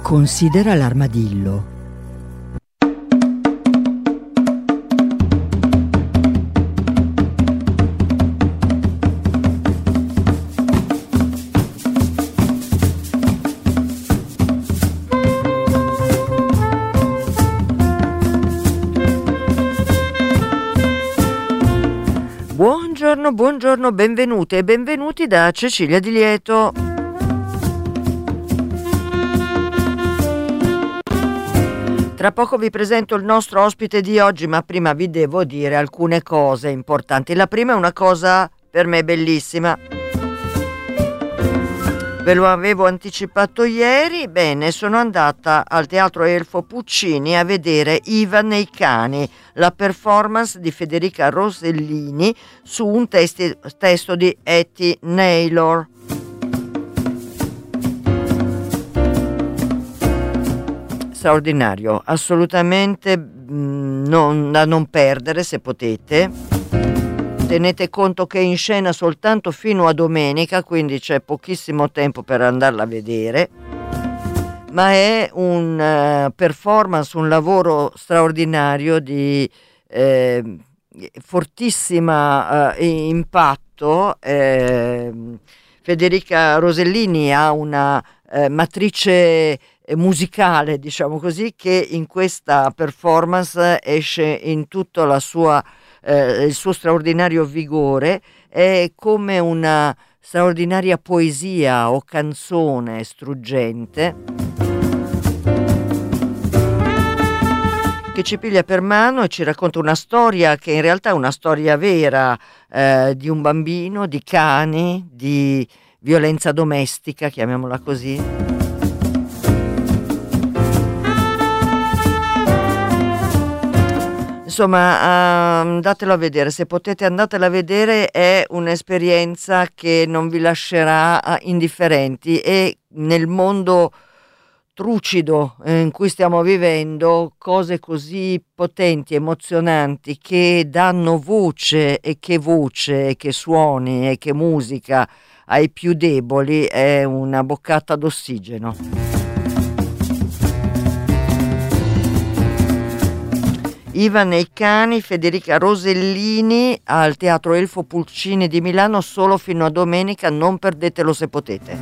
Considera l'armadillo. Buongiorno, benvenute e benvenuti da Cecilia Di Lieto. Tra poco vi presento il nostro ospite di oggi, ma prima vi devo dire alcune cose importanti. La prima è una cosa per me bellissima. Ve lo avevo anticipato ieri. Bene, sono andata al Teatro Elfo Puccini a vedere Ivan e i cani, la performance di Federica Rosellini su un testo di Etty Naylor. Straordinario, assolutamente da non perdere se potete. Tenete conto che è in scena soltanto fino a domenica, quindi c'è pochissimo tempo per andarla a vedere, ma è un performance, un lavoro straordinario di fortissima impatto. Federica Rosellini ha una matrice musicale, diciamo così, che in questa performance esce in tutta la sua il suo straordinario vigore. È come una straordinaria poesia o canzone struggente che ci piglia per mano e ci racconta una storia che in realtà è una storia vera, di un bambino, di cani, di violenza domestica, chiamiamola così. Insomma, andatelo a vedere, se potete andatela a vedere, è un'esperienza che non vi lascerà indifferenti, e nel mondo trucido in cui stiamo vivendo, cose così potenti, emozionanti, che danno voce e che suoni e che musica ai più deboli, è una boccata d'ossigeno. Ivan e i cani, Federica Rosellini al Teatro Elfo Puccini di Milano, solo fino a domenica, non perdetelo se potete.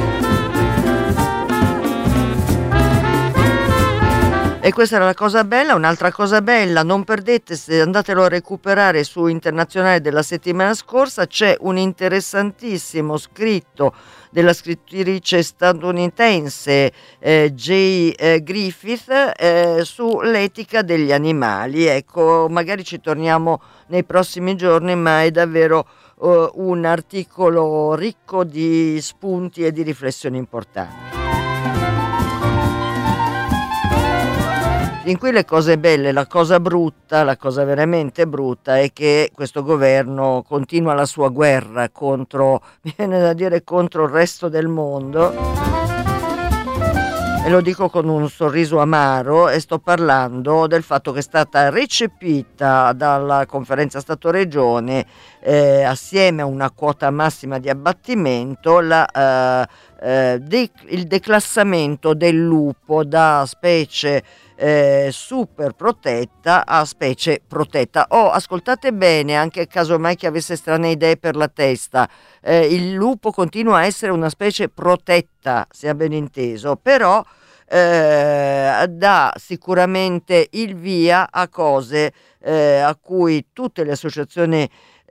E questa era la cosa bella. Un'altra cosa bella, non perdete, se andatelo a recuperare su Internazionale della settimana scorsa, c'è un interessantissimo scritto della scrittrice statunitense J. Griffith sull'etica degli animali. Ecco, magari ci torniamo nei prossimi giorni, ma è davvero un articolo ricco di spunti e di riflessioni importanti. In cui le cose belle, la cosa brutta, la cosa veramente brutta è che questo governo continua la sua guerra contro, viene da dire, contro il resto del mondo, e lo dico con un sorriso amaro, e sto parlando del fatto che è stata recepita dalla Conferenza Stato-Regione assieme a una quota massima di abbattimento il declassamento del lupo da specie super protetta a specie protetta. Ascoltate bene, anche casomai chi avesse strane idee per la testa, il lupo continua a essere una specie protetta, sia ben inteso, però dà sicuramente il via a cose a cui tutte le associazioni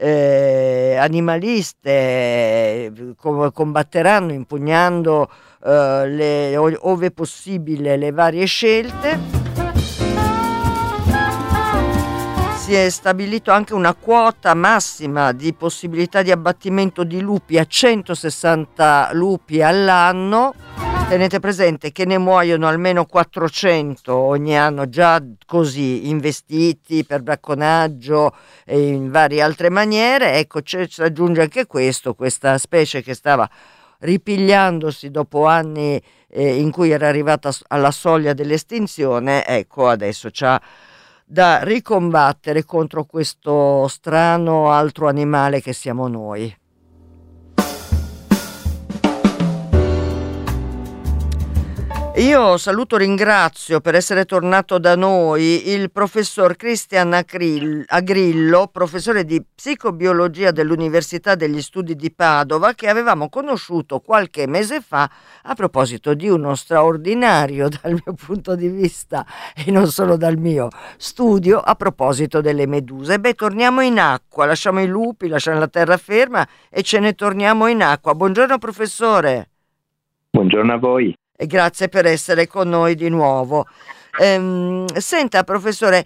animaliste combatteranno, impugnando ove possibile le varie scelte. Si è stabilito anche una quota massima di possibilità di abbattimento di lupi a 160 lupi all'anno. Tenete presente che ne muoiono almeno 400 ogni anno, già così investiti per bracconaggio e in varie altre maniere. Ecco, si aggiunge anche questa specie che stava ripigliandosi dopo anni in cui era arrivata alla soglia dell'estinzione. Ecco, adesso c'ha da ricombattere contro questo strano altro animale che siamo noi. Io saluto, ringrazio per essere tornato da noi il professor Cristian Agrillo, professore di psicobiologia dell'Università degli Studi di Padova, che avevamo conosciuto qualche mese fa a proposito di uno straordinario, dal mio punto di vista e non solo dal mio, studio a proposito delle meduse. Beh, torniamo in acqua, lasciamo i lupi, lasciamo la terraferma e ce ne torniamo in acqua. Buongiorno professore. Buongiorno a voi. E grazie per essere con noi di nuovo. Senta, professore,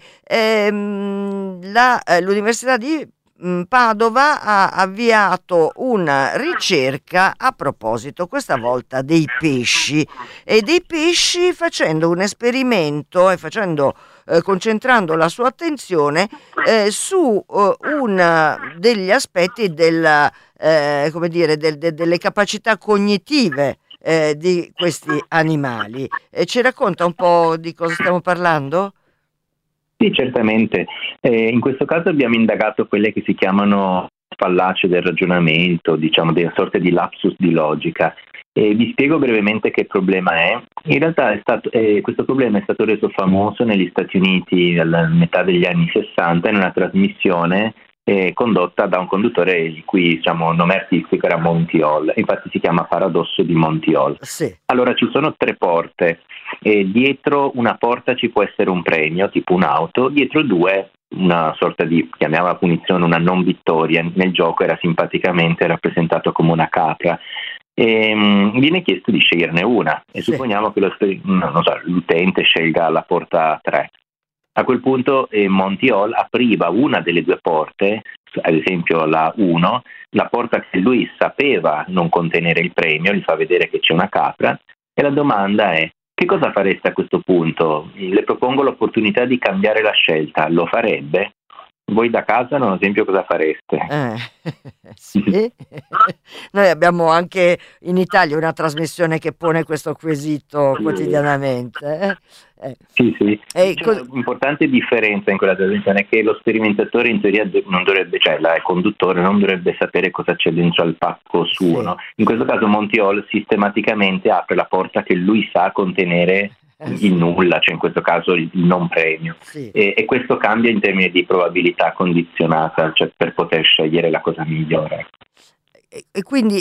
l'Università di Padova ha avviato una ricerca a proposito, questa volta, dei pesci, e dei pesci, facendo un esperimento e concentrando la sua attenzione su uno degli aspetti delle capacità cognitive di questi animali. Ci racconta un po' di cosa stiamo parlando? Sì, certamente. In questo caso abbiamo indagato quelle che si chiamano fallacie del ragionamento, diciamo delle sorte di lapsus di logica. Vi spiego brevemente che problema è. In realtà questo problema è stato reso famoso negli Stati Uniti alla metà degli anni 60 in una trasmissione condotta da un conduttore il cui nome artistico era Monty Hall, infatti si chiama Paradosso di Monty Hall. Sì. Allora ci sono 3 porte, dietro una porta ci può essere un premio, tipo un'auto, dietro 2 una sorta di, chiamiamola punizione, una non vittoria. Nel gioco era simpaticamente rappresentato come una capra. Viene chiesto di sceglierne una e Sì. supponiamo che l'utente scelga la porta 3. A quel punto Monty Hall apriva una delle 2 porte, ad esempio la 1, la porta che lui sapeva non contenere il premio, gli fa vedere che c'è una capra, e la domanda è: che cosa fareste a questo punto? Le propongo l'opportunità di cambiare la scelta, lo farebbe? Voi da casa, ad esempio, cosa fareste? Sì. Noi abbiamo anche in Italia una trasmissione che pone questo quesito quotidianamente. Sì. C'è un'importante differenza in quella trasmissione, che lo sperimentatore in teoria non dovrebbe, il conduttore non dovrebbe sapere cosa c'è dentro al pacco suo. Sì. No? In questo caso Monty Hall sistematicamente apre la porta che lui sa contenere il nulla, in questo caso il non premio. Sì. E questo cambia in termini di probabilità condizionata, per poter scegliere la cosa migliore. E quindi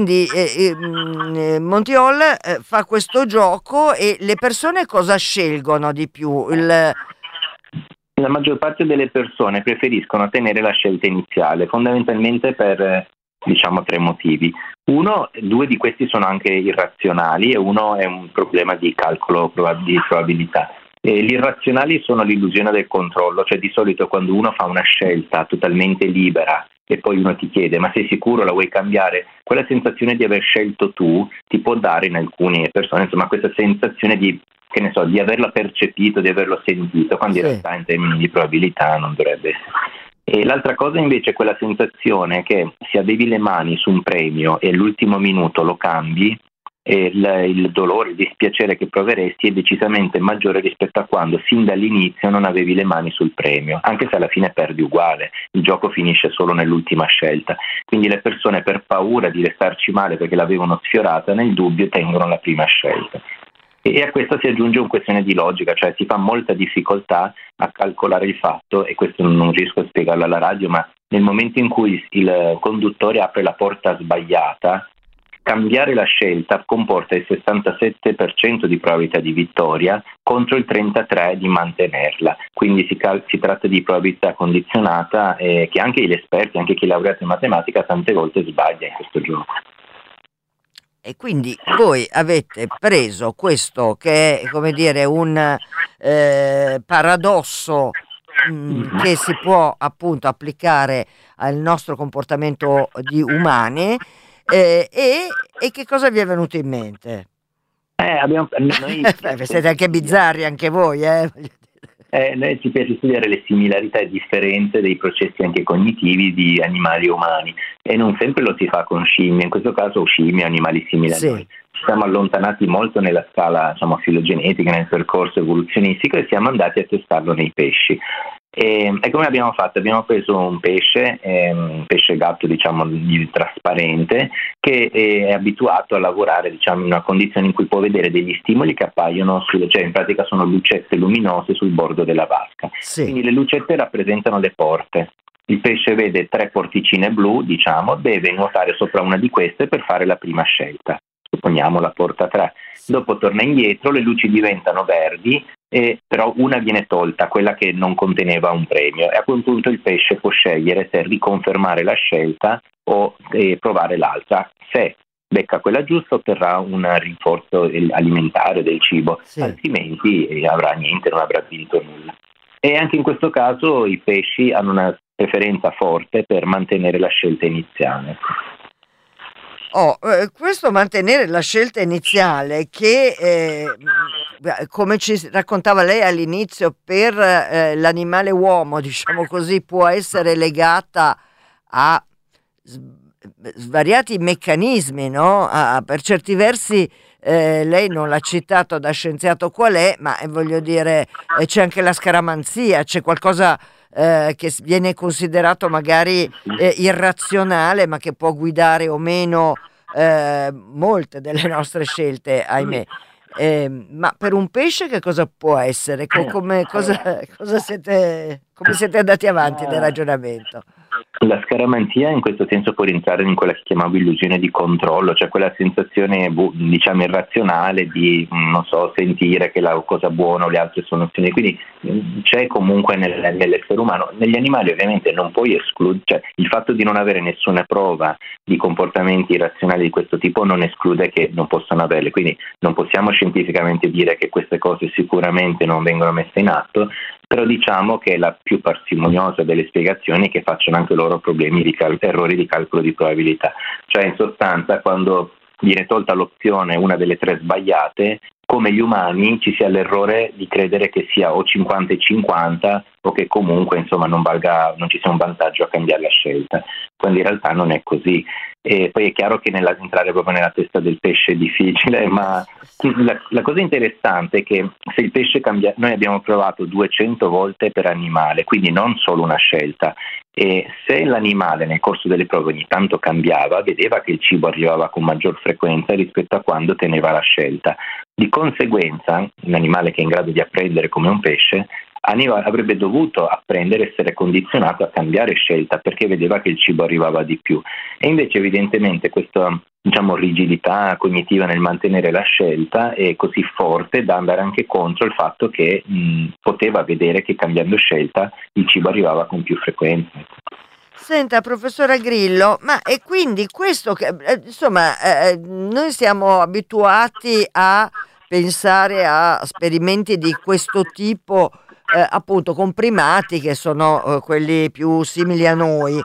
Monty Hall fa questo gioco, e le persone cosa scelgono di più? La maggior parte delle persone preferiscono tenere la scelta iniziale, fondamentalmente per 3 motivi. 2 di questi sono anche irrazionali e uno è un problema di calcolo di probabilità. Gli irrazionali sono l'illusione del controllo, cioè di solito quando uno fa una scelta totalmente libera e poi uno ti chiede: ma sei sicuro, la vuoi cambiare? Quella sensazione di aver scelto tu ti può dare in alcune persone, questa sensazione di averla percepito, di averlo sentito, quando in realtà in termini di probabilità non dovrebbe essere. E l'altra cosa invece è quella sensazione che se avevi le mani su un premio e all'ultimo minuto lo cambi, il dolore, il dispiacere che proveresti è decisamente maggiore rispetto a quando sin dall'inizio non avevi le mani sul premio, anche se alla fine perdi uguale, il gioco finisce solo nell'ultima scelta. Quindi le persone, per paura di restarci male perché l'avevano sfiorata, nel dubbio tengono la prima scelta. E a questo si aggiunge una questione di logica, cioè si fa molta difficoltà a calcolare il fatto, e questo non riesco a spiegarlo alla radio, ma nel momento in cui il conduttore apre la porta sbagliata, cambiare la scelta comporta il 67% di probabilità di vittoria contro il 33% di mantenerla. Quindi si tratta di probabilità condizionata, che anche gli esperti, anche chi è laureato in matematica, tante volte sbaglia in questo gioco. E quindi voi avete preso questo che è, un paradosso che si può appunto applicare al nostro comportamento di umani, e che cosa vi è venuto in mente? Noi Siete anche bizzarri anche voi, Noi ci piace studiare le similarità e differenze dei processi anche cognitivi di animali e umani, e non sempre lo si fa con scimmie, in questo caso scimmie, animali simili a noi. Ci siamo allontanati molto nella scala filogenetica, nel percorso evoluzionistico, e siamo andati a testarlo nei pesci. E come abbiamo fatto? Abbiamo preso un pesce gatto, diciamo, trasparente, che è abituato a lavorare, diciamo, in una condizione in cui può vedere degli stimoli che appaiono, cioè in pratica sono lucette luminose sul bordo della vasca. Sì. Quindi le lucette rappresentano le porte. Il pesce vede 3 porticine blu, diciamo, deve nuotare sopra una di queste per fare la prima scelta. Supponiamo la porta 3. Dopo torna indietro, le luci diventano verdi, però una viene tolta, quella che non conteneva un premio, e a quel punto il pesce può scegliere se riconfermare la scelta o provare l'altra. Se becca quella giusta otterrà un rinforzo alimentare del cibo, Sì. altrimenti avrà niente, non avrà vinto nulla. E anche in questo caso i pesci hanno una preferenza forte per mantenere la scelta iniziale. Questo mantenere la scelta iniziale che, come ci raccontava lei all'inizio, per l'animale uomo, diciamo così, può essere legata a svariati meccanismi, no? Per certi versi lei non l'ha citato da scienziato qual è, ma voglio dire, c'è anche la scaramanzia, c'è qualcosa che viene considerato magari irrazionale, ma che può guidare o meno molte delle nostre scelte, ahimè. Ma per un pesce che cosa può essere? Come siete andati avanti nel ragionamento? La scaramanzia in questo senso può rientrare in quella che chiamavo illusione di controllo, cioè quella sensazione diciamo irrazionale di, non so, sentire che la cosa buona o le altre sono opzioni. Quindi c'è comunque nell'essere umano. Negli animali ovviamente non puoi escludere, cioè il fatto di non avere nessuna prova di comportamenti irrazionali di questo tipo non esclude che non possano averle, quindi non possiamo scientificamente dire che queste cose sicuramente non vengono messe in atto, però diciamo che è la più parsimoniosa delle spiegazioni che facciano anche loro problemi di errori di calcolo di probabilità. Cioè in sostanza quando viene tolta l'opzione una delle 3 sbagliate, come gli umani ci sia l'errore di credere che sia o 50 e 50 o che comunque insomma non ci sia un vantaggio a cambiare la scelta, quando in realtà non è così. E poi è chiaro che entrare proprio nella testa del pesce è difficile, ma la cosa interessante è che se il pesce cambia, noi abbiamo provato 200 volte per animale, quindi non solo una scelta, e se l'animale nel corso delle prove ogni tanto cambiava, vedeva che il cibo arrivava con maggior frequenza rispetto a quando teneva la scelta. Di conseguenza, un animale che è in grado di apprendere come un pesce avrebbe dovuto apprendere, essere condizionato a cambiare scelta perché vedeva che il cibo arrivava di più, e invece evidentemente questa rigidità cognitiva nel mantenere la scelta è così forte da andare anche contro il fatto che poteva vedere che cambiando scelta il cibo arrivava con più frequenza. Senta, professore Grillo, ma e quindi questo che noi siamo abituati a pensare a esperimenti di questo tipo, appunto con primati che sono quelli più simili a noi,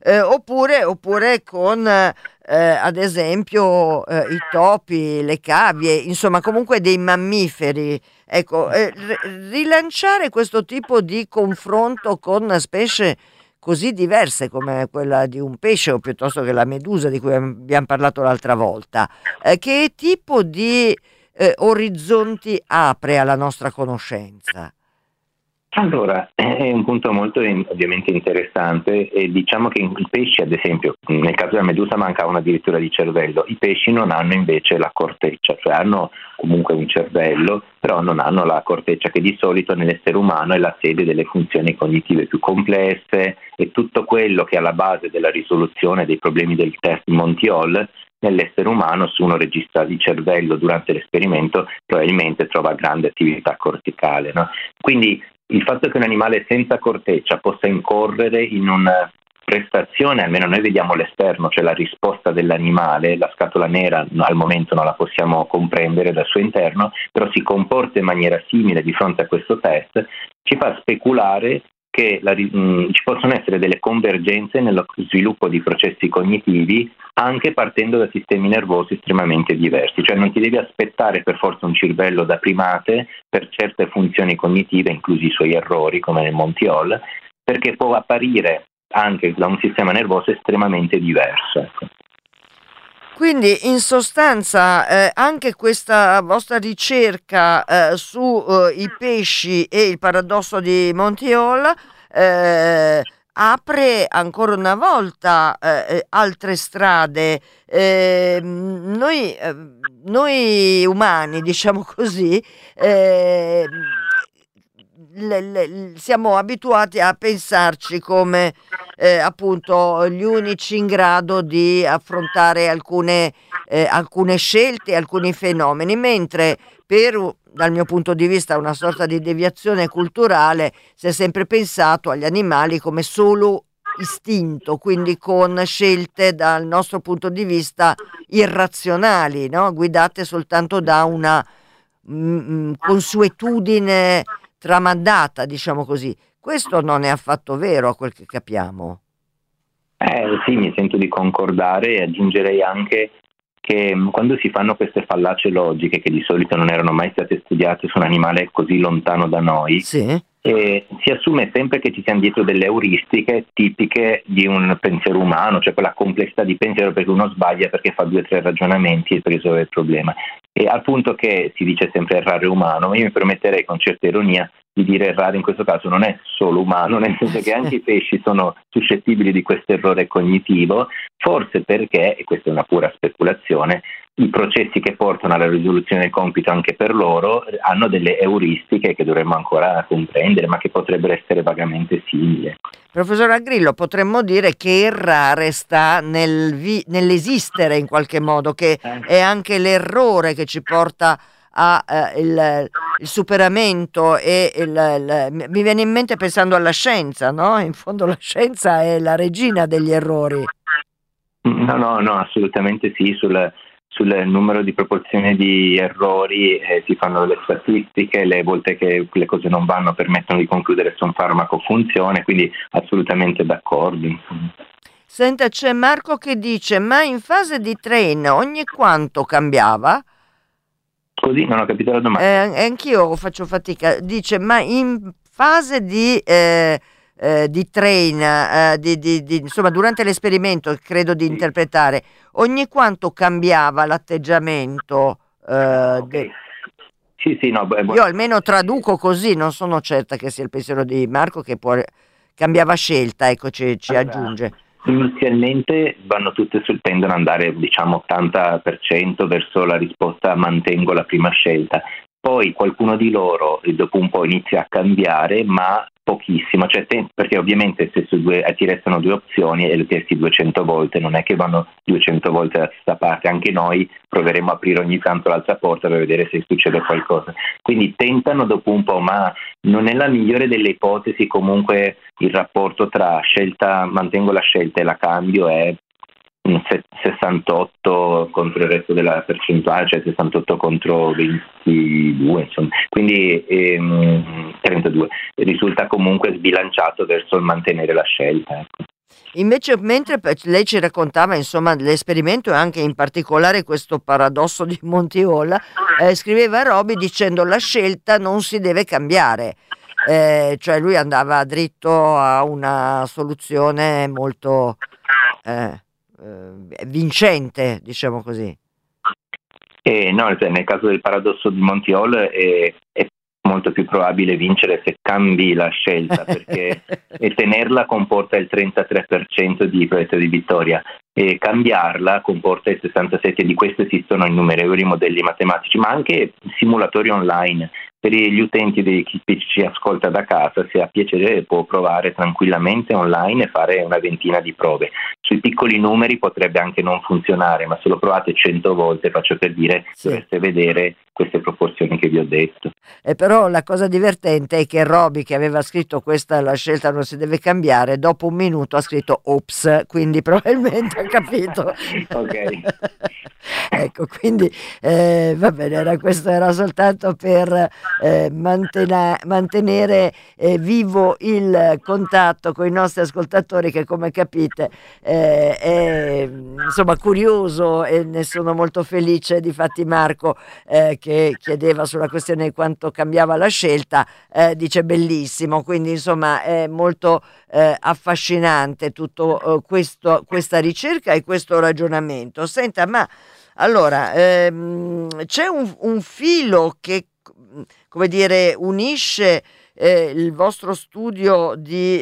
oppure con ad esempio i topi, le cavie, insomma comunque dei mammiferi. Ecco, rilanciare questo tipo di confronto con specie così diverse come quella di un pesce o piuttosto che la medusa di cui abbiamo parlato l'altra volta, che tipo di orizzonti apre alla nostra conoscenza? Allora, è un punto molto ovviamente interessante, e diciamo che i pesci, ad esempio, nel caso della medusa mancava addirittura di cervello, i pesci non hanno invece la corteccia, cioè hanno comunque un cervello, però non hanno la corteccia che di solito nell'essere umano è la sede delle funzioni cognitive più complesse, e tutto quello che è alla base della risoluzione dei problemi del test Monty-Hall. Nell'essere umano, se uno registra il cervello durante l'esperimento, probabilmente trova grande attività corticale, no? Quindi il fatto che un animale senza corteccia possa incorrere in una prestazione, almeno noi vediamo l'esterno, cioè la risposta dell'animale, la scatola nera al momento non la possiamo comprendere dal suo interno, però si comporta in maniera simile di fronte a questo test, ci fa speculare che ci possono essere delle convergenze nello sviluppo di processi cognitivi anche partendo da sistemi nervosi estremamente diversi, cioè non ti devi aspettare per forza un cervello da primate per certe funzioni cognitive, inclusi i suoi errori come nel Monty-Hall, perché può apparire anche da un sistema nervoso estremamente diverso. Ecco. Quindi in sostanza anche questa vostra ricerca su i pesci e il paradosso di Monty-Hall apre ancora una volta altre strade. Noi umani, diciamo così, siamo abituati a pensarci come appunto gli unici in grado di affrontare alcune scelte, alcuni fenomeni, mentre dal mio punto di vista, una sorta di deviazione culturale, si è sempre pensato agli animali come solo istinto, quindi con scelte dal nostro punto di vista irrazionali, no? Guidate soltanto da una consuetudine tramandata, diciamo così. Questo non è affatto vero, a quel che capiamo. Sì, mi sento di concordare e aggiungerei anche che quando si fanno queste fallacie logiche, che di solito non erano mai state studiate su un animale così lontano da noi, sì, si assume sempre che ci siano dietro delle euristiche tipiche di un pensiero umano, cioè quella complessità di pensiero, perché uno sbaglia perché fa 2 o 3 ragionamenti per risolvere il problema. E al punto che si dice sempre errare umano, ma io mi permetterei con certa ironia di dire errare in questo caso non è solo umano, nel senso che anche i pesci sono suscettibili di questo errore cognitivo, forse perché, e questa è una pura speculazione, i processi che portano alla risoluzione del compito anche per loro hanno delle euristiche che dovremmo ancora comprendere, ma che potrebbero essere vagamente simili. Professor Agrillo, potremmo dire che errare sta nell'esistere in qualche modo, che è anche l'errore che ci porta a il superamento mi viene in mente pensando alla scienza, no? In fondo la scienza è la regina degli errori. No, assolutamente sì, sul numero di proporzione di errori si fanno le statistiche, le volte che le cose non vanno permettono di concludere se un farmaco funziona, quindi assolutamente d'accordo. Senta, c'è Marco che dice, ma in fase di train ogni quanto cambiava? Così non ho capito la domanda. Anch'io faccio fatica. Dice, ma in fase di train, insomma, durante l'esperimento, credo di interpretare, ogni quanto cambiava l'atteggiamento? Okay. Sì, no. Io almeno traduco così, non sono certa che sia il pensiero di Marco, che cambiava scelta, ecco, ci aggiunge. Inizialmente tendono ad andare 80% verso la risposta mantengo la prima scelta, poi qualcuno di loro dopo un po' inizia a cambiare, ma pochissimo, perché ovviamente se ti restano 2 opzioni e le testi 200 volte, non è che vanno 200 volte da questa parte, anche noi proveremo a aprire ogni tanto l'altra porta per vedere se succede qualcosa, quindi tentano dopo un po', ma non è la migliore delle ipotesi. Comunque il rapporto tra mantengo la scelta e la cambio è 68 contro il resto della percentuale, cioè 68 contro 22, insomma, quindi 32, risulta comunque sbilanciato verso il mantenere la scelta, ecco. Invece, mentre lei ci raccontava insomma l'esperimento e anche in particolare questo paradosso di Montijolla, scriveva Roby dicendo la scelta non si deve cambiare, cioè lui andava dritto a una soluzione molto vincente, diciamo così. No, nel caso del paradosso di Montijolla è molto più probabile vincere se cambi la scelta, perché tenerla comporta il 33% di probabilità di vittoria e cambiarla comporta il 67%. Di questo esistono innumerevoli modelli matematici, ma anche simulatori online. Per gli utenti di chi ci ascolta da casa, se ha piacere può provare tranquillamente online e fare una ventina di prove. Sui piccoli numeri potrebbe anche non funzionare, ma se lo provate 100 volte, faccio per dire, dovreste vedere queste proporzioni che vi ho detto. Però la cosa divertente è che Roby, che aveva scritto questa la scelta non si deve cambiare, dopo un minuto ha scritto ops, quindi probabilmente ha capito. Ok. Ecco, quindi va bene, questo era soltanto per mantenere vivo il contatto con i nostri ascoltatori, che come capite è insomma curioso, e ne sono molto felice. Difatti Marco che chiedeva sulla questione di quanto cambiava la scelta, dice bellissimo, quindi insomma è molto affascinante tutto questa ricerca e questo ragionamento. Senta, ma allora c'è un filo che, come dire, unisce il vostro studio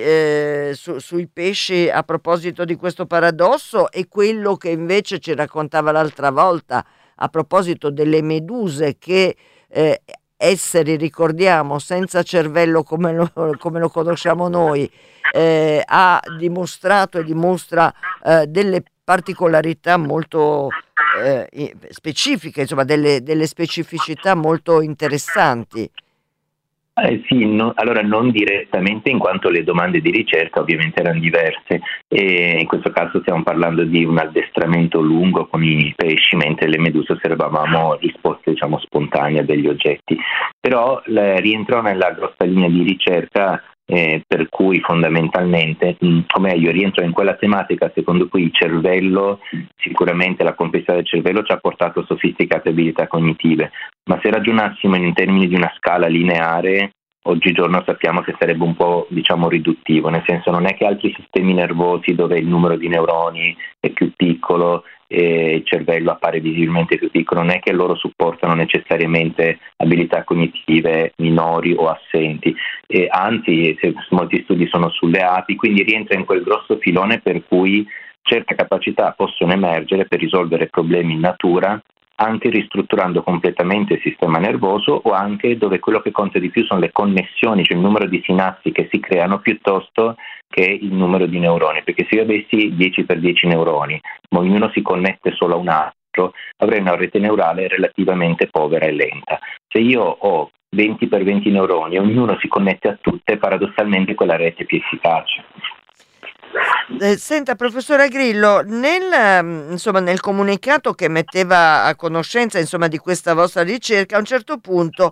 sui pesci a proposito di questo paradosso e quello che invece ci raccontava l'altra volta a proposito delle meduse che esseri, ricordiamo, senza cervello come lo conosciamo noi, ha dimostrato e dimostra delle particolarità molto specifiche, insomma delle specificità molto interessanti. Sì, allora non direttamente, in quanto le domande di ricerca ovviamente erano diverse, e in questo caso stiamo parlando di un addestramento lungo con i pesci, mentre le meduse osservavamo risposte spontanee a degli oggetti, però rientrò nella grossa linea di ricerca per cui fondamentalmente, o meglio, rientro in quella tematica secondo cui il cervello, sicuramente la complessità del cervello ci ha portato sofisticate abilità cognitive, ma se ragionassimo in termini di una scala lineare, oggigiorno sappiamo che sarebbe un po' riduttivo, nel senso non è che altri sistemi nervosi dove il numero di neuroni è più piccolo e il cervello appare visibilmente più piccolo, non è che loro supportano necessariamente abilità cognitive minori o assenti, anzi molti studi sono sulle api, quindi rientra in quel grosso filone per cui certe capacità possono emergere per risolvere problemi in natura, anche ristrutturando completamente il sistema nervoso, o anche dove quello che conta di più sono le connessioni, cioè il numero di sinapsi che si creano piuttosto che il numero di neuroni, perché se io avessi 10 per 10 neuroni, ma ognuno si connette solo a un altro, avrei una rete neurale relativamente povera e lenta. Se io ho 20 per 20 neuroni e ognuno si connette a tutte, paradossalmente quella rete è più efficace. Senta, professore Grillo, nel comunicato che metteva a conoscenza di questa vostra ricerca, a un certo punto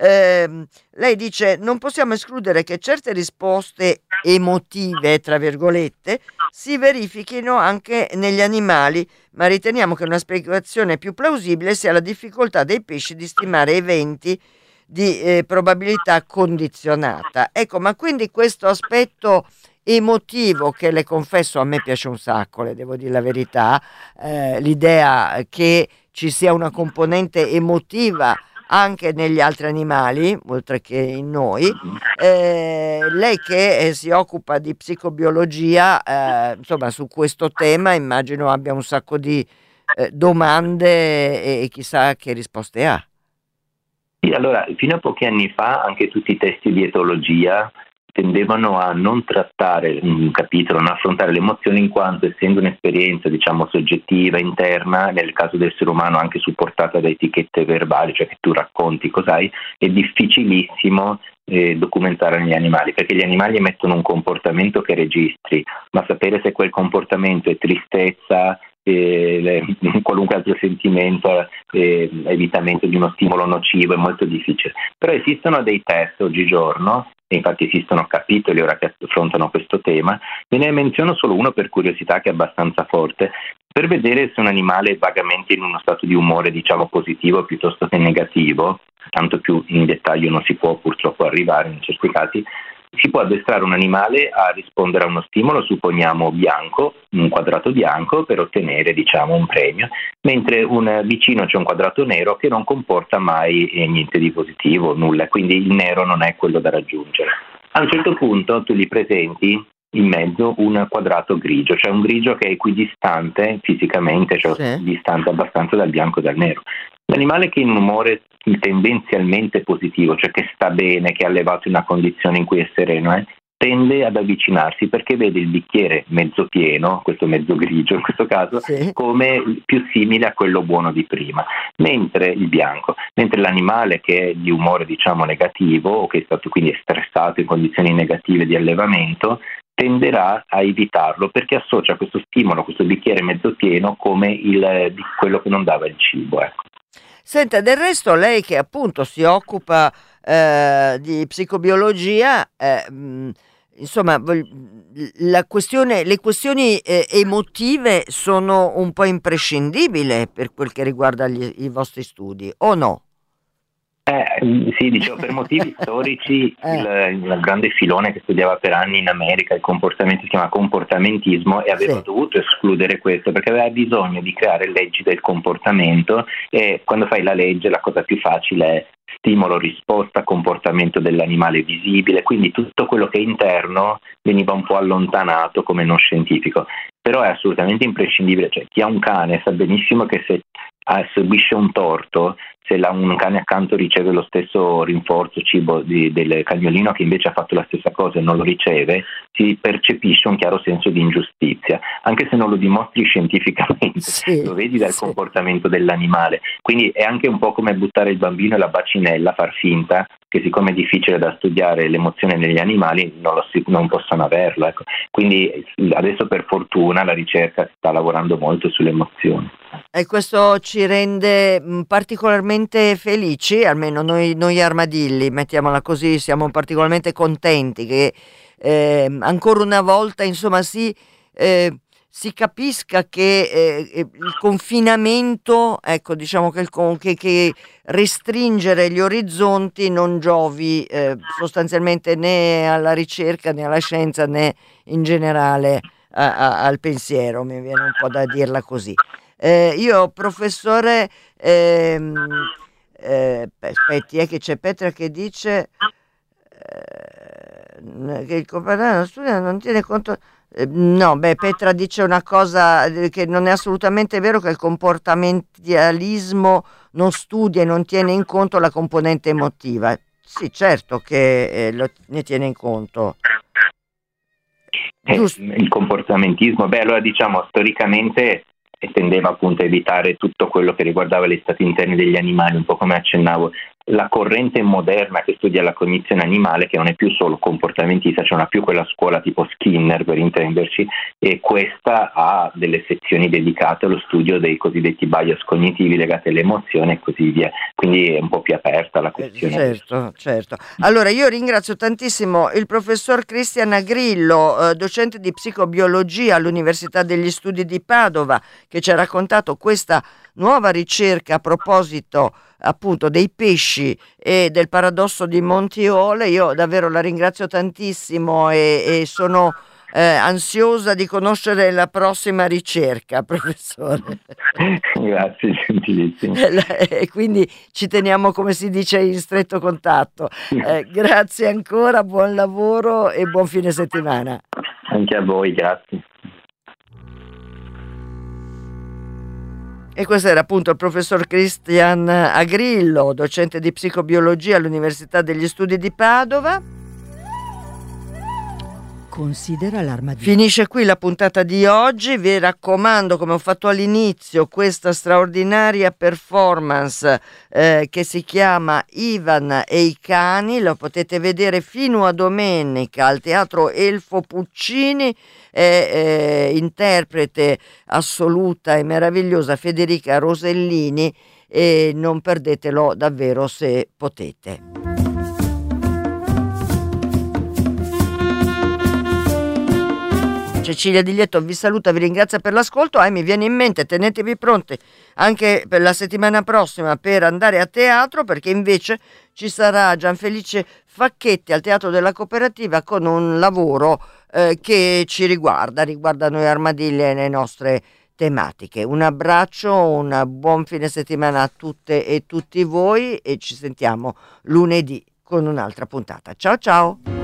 lei dice: non possiamo escludere che certe risposte emotive, tra virgolette, si verifichino anche negli animali, ma riteniamo che una spiegazione più plausibile sia la difficoltà dei pesci di stimare eventi di probabilità condizionata. Ecco, ma quindi questo aspetto emotivo, che le confesso a me piace un sacco, le devo dire la verità, l'idea che ci sia una componente emotiva anche negli altri animali, oltre che in noi, lei che si occupa di psicobiologia, su questo tema immagino abbia un sacco di domande e chissà che risposte ha. Sì, allora, fino a pochi anni fa anche tutti i testi di etologia tendevano a non trattare un capitolo, non affrontare le emozioni, in quanto, essendo un'esperienza soggettiva, interna, nel caso del essere umano anche supportata da etichette verbali, cioè che tu racconti cos'hai, è difficilissimo documentare negli animali, perché gli animali emettono un comportamento che registri, ma sapere se quel comportamento è tristezza, qualunque altro sentimento, evitamento di uno stimolo nocivo, è molto difficile. Però esistono dei test oggigiorno, e infatti esistono capitoli ora che affrontano questo tema. Ve ne menziono solo uno per curiosità, che è abbastanza forte, per vedere se un animale è vagamente in uno stato di umore positivo piuttosto che negativo. Tanto più in dettaglio non si può purtroppo arrivare in certi casi. Si può addestrare un animale a rispondere a uno stimolo, supponiamo bianco, un quadrato bianco, per ottenere un premio, mentre vicino c'è un quadrato nero che non comporta mai niente di positivo, nulla, quindi il nero non è quello da raggiungere. A un certo punto tu gli presenti in mezzo un quadrato grigio, cioè un grigio che è equidistante fisicamente, cioè distante abbastanza dal bianco e dal nero. L'animale che è in un umore tendenzialmente positivo, cioè che sta bene, che ha allevato in una condizione in cui è sereno, tende ad avvicinarsi perché vede il bicchiere mezzo pieno, questo mezzo grigio in questo caso, come più simile a quello buono di prima, mentre l'animale che è di umore negativo, o che è stato quindi stressato in condizioni negative di allevamento, tenderà a evitarlo perché associa questo stimolo, questo bicchiere mezzo pieno, come quello che non dava il cibo. Senta, del resto lei che appunto si occupa di psicobiologia, le questioni emotive sono un po' imprescindibili per quel che riguarda i vostri studi, o no? Sì, dicevo, per motivi storici il grande filone che studiava per anni in America il comportamento si chiama comportamentismo, e aveva dovuto escludere questo perché aveva bisogno di creare leggi del comportamento, e quando fai la legge la cosa più facile è stimolo-risposta, comportamento dell'animale visibile, quindi tutto quello che è interno veniva un po' allontanato come non scientifico, però è assolutamente imprescindibile, cioè chi ha un cane sa benissimo che se subisce un torto, se un cane accanto riceve lo stesso rinforzo cibo del cagnolino che invece ha fatto la stessa cosa e non lo riceve, si percepisce un chiaro senso di ingiustizia, anche se non lo dimostri scientificamente, Sì, lo vedi dal sì. comportamento dell'animale, quindi è anche un po' come buttare il bambino e la bacinella, far finta che siccome è difficile da studiare l'emozione negli animali non possono averlo, ecco. Quindi adesso per fortuna la ricerca sta lavorando molto sulle emozioni. E questo ci rende particolarmente felici, almeno noi armadilli, mettiamola così, siamo particolarmente contenti che ancora una volta insomma si capisca che il confinamento, ecco, diciamo che restringere gli orizzonti non giovi sostanzialmente né alla ricerca né alla scienza né in generale al pensiero, mi viene un po' da dirla così. Io, professore, aspetti, che c'è Petra che dice che il compagno studia non tiene conto. No, Petra dice una cosa che non è assolutamente vero, che il comportamentalismo non studia e non tiene in conto la componente emotiva. Sì, certo che ne tiene in conto. Il comportamentismo, allora diciamo storicamente tendeva appunto a evitare tutto quello che riguardava gli stati interni degli animali, un po' come accennavo. La corrente moderna che studia la cognizione animale, che non è più solo comportamentista, cioè non ha più quella scuola tipo Skinner per intenderci, e questa ha delle sezioni dedicate allo studio dei cosiddetti bias cognitivi legati alle emozioni e così via, quindi è un po' più aperta la questione. Certo. Allora io ringrazio tantissimo il professor Cristian Agrillo, docente di psicobiologia all'Università degli Studi di Padova, che ci ha raccontato questa nuova ricerca a proposito appunto dei pesci e del paradosso di Montiole. Io davvero la ringrazio tantissimo e sono ansiosa di conoscere la prossima ricerca, professore. Grazie, gentilissimo. E quindi ci teniamo, come si dice, in stretto contatto. Grazie ancora, buon lavoro e buon fine settimana. Anche a voi, grazie. E questo era appunto il professor Cristian Agrillo, docente di psicobiologia all'Università degli Studi di Padova. Considera l'armadillo. Finisce qui la puntata di oggi. Vi raccomando, come ho fatto all'inizio, questa straordinaria performance che si chiama Ivan e i cani. Lo potete vedere fino a domenica al Teatro Elfo Puccini. Interprete assoluta e meravigliosa Federica Rosellini, e non perdetelo davvero se potete. Cecilia Di Lieto vi saluta, vi ringrazia per l'ascolto. Mi viene in mente, tenetevi pronti anche per la settimana prossima per andare a teatro, perché invece ci sarà Gianfelice Facchetti al Teatro della Cooperativa con un lavoro che ci riguarda noi armadilli e le nostre tematiche. Un abbraccio, un buon fine settimana a tutte e tutti voi, e ci sentiamo lunedì con un'altra puntata. Ciao ciao!